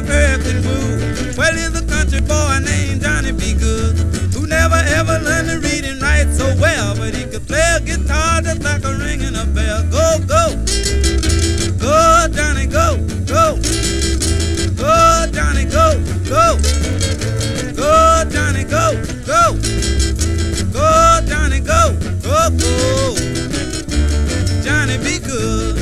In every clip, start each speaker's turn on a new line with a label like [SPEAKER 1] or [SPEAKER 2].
[SPEAKER 1] of earth and wood. Well, he's a country boy named Johnny B. Good, who never ever learned to read and write so well, but he could play a guitar just like a ringing a bell. Go, go, go, Johnny, go, go, go, Johnny, go, go, go, Johnny, go, go, go, Johnny, go, go, go, Johnny be good.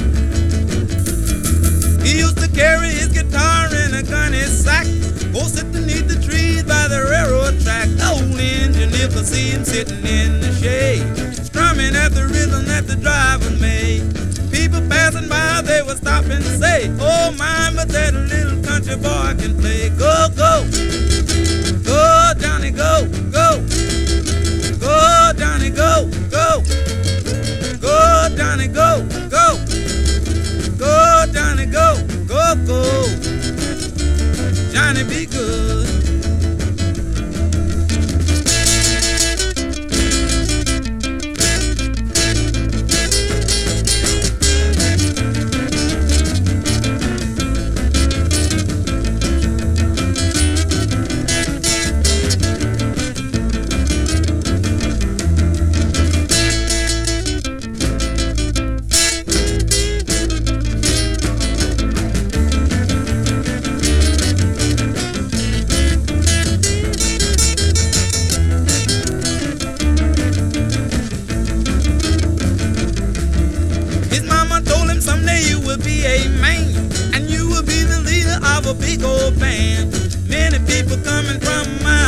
[SPEAKER 1] He used to carry his guitar in a gunny sack, go sit beneath the trees by the railroad track. The old engineer could see him sitting in the shade, strumming at the rhythm that the driver made. People passing by, they would stop and say, oh my, but that little country boy can play. Go, go, go, Johnny, go, go, go, Johnny, go, go, go, Johnny, go, go, go, Johnny, go, go, go, Johnny be good. Someday you will be a man, and you will be the leader of a big old band. Many people coming from my